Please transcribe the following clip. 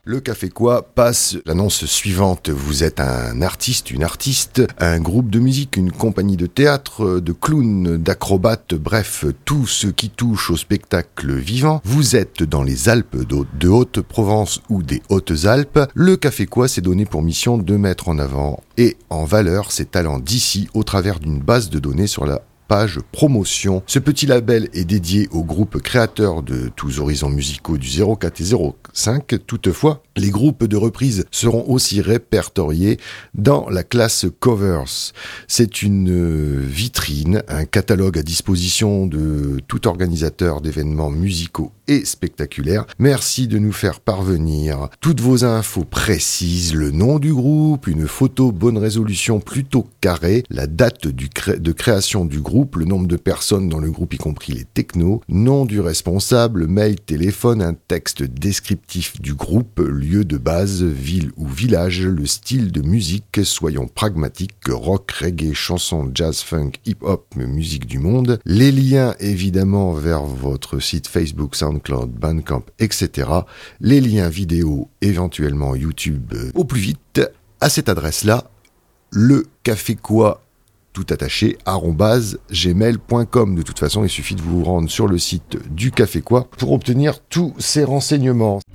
Le Café Quoi passe l'annonce suivante. Vous êtes un artiste, une artiste, un groupe de musique, une compagnie de théâtre, de clowns, d'acrobates, bref, tout ce qui touche au spectacle vivant. Vous êtes dans les Alpes de Haute-Provence ou des Hautes-Alpes. Le Café Quoi s'est donné pour mission de mettre en avant et en valeur ses talents d'ici au travers d'une base de données sur la page promotion. Ce petit label est dédié aux groupes créateurs de tous horizons musicaux du 04 et 05. Toutefois, les groupes de reprise seront aussi répertoriés dans la classe Covers. C'est une vitrine, un catalogue à disposition de tout organisateur d'événements musicaux et spectaculaires. Merci de nous faire parvenir toutes vos infos précises, le nom du groupe, une photo bonne résolution plutôt carrée, la date de création du groupe, le nombre de personnes dans le groupe y compris les technos, nom du responsable, mail, téléphone, un texte descriptif du groupe, lieu de base, ville ou village, le style de musique, soyons pragmatiques, rock, reggae, chanson, jazz, funk, hip-hop, musique du monde, les liens évidemment vers votre site Facebook, SoundCloud, Bandcamp, etc. Les liens vidéo, éventuellement YouTube, au plus vite, à cette adresse-là, le café quoi tout attaché, @gmail.com. De toute façon, il suffit de vous rendre sur le site du Café Quoi pour obtenir tous ces renseignements.